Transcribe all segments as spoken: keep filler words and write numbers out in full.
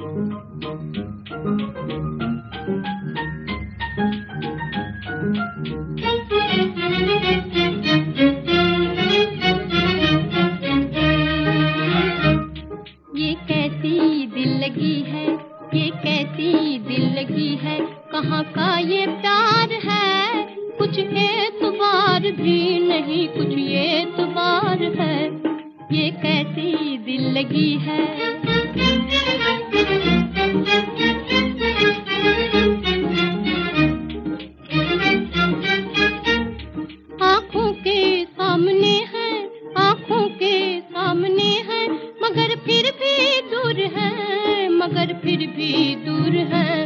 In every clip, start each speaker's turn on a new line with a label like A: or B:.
A: ये कैसी दिल लगी है, ये कैसी दिल लगी है, कहाँ का ये प्यार है, कुछ एतबार भी नहीं, कुछ एतबार है, ये कैसी दिल लगी है। आँखों के सामने है, आँखों के सामने है, मगर फिर भी दूर है, मगर फिर भी दूर है।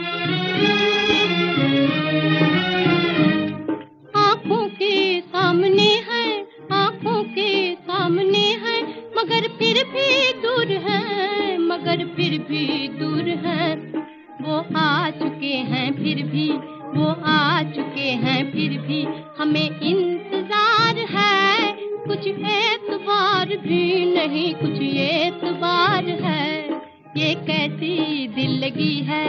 A: आँखों के सामने है, आँखों के सामने है, मगर फिर भी दूर है, मगर फिर भी दूर है। वो आ चुके हैं फिर भी, वो आ चुके हैं फिर भी, हमें इंतजार है, कुछ एतबार भी नहीं, कुछ एतबार है, ये कैसी दिल लगी है।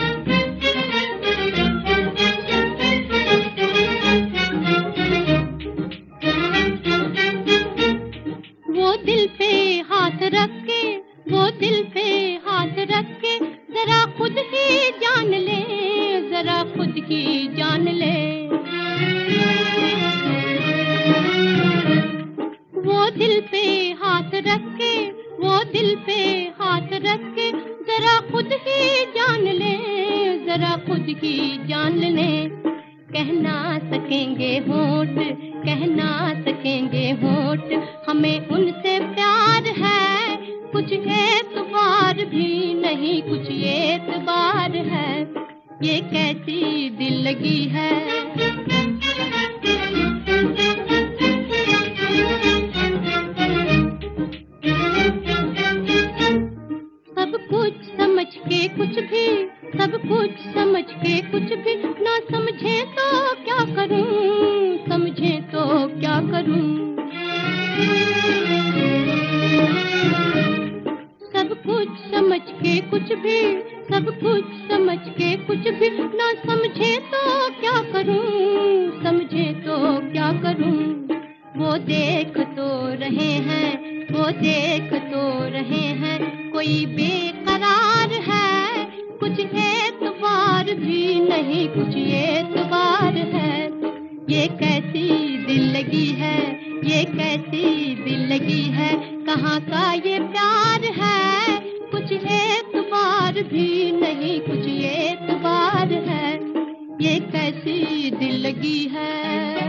A: वो दिल पे हाथ रख के, वो दिल पे हाथ रख के, जरा खुद ही जान ले, जरा खुद ही जान ले। वो दिल पे हाथ रख के, वो दिल पे हाथ रख के, जरा खुद ही जान ले, जरा खुद ही जान ले। कह ना सकेंगे होठ, कह ना सकेंगे होठ, हमें उनसे प्यार है, कुछ एतबार भी नहीं, कुछ एतबार है, ये कैसी दिल लगी है। सब कुछ समझ के कुछ भी, सब कुछ समझ के कुछ भी, ना समझे तो क्या करूं, समझे तो क्या करूं। सब कुछ समझ के कुछ भी, सब कुछ समझ के कुछ भी, ना समझे तो क्या करूं, समझे तो क्या करूं। वो देख तो रहे हैं, वो देख तो रहे हैं, कोई बेकरार है, कुछ एतबार भी नहीं, कुछ एतबार है, ये कैसी दिल लगी है, ये कैसी दिल लगी है, कहाँ का ये प्यार है, कुछ एतबार भी नहीं, कुछ एतबार है, ये कैसी दिल लगी है।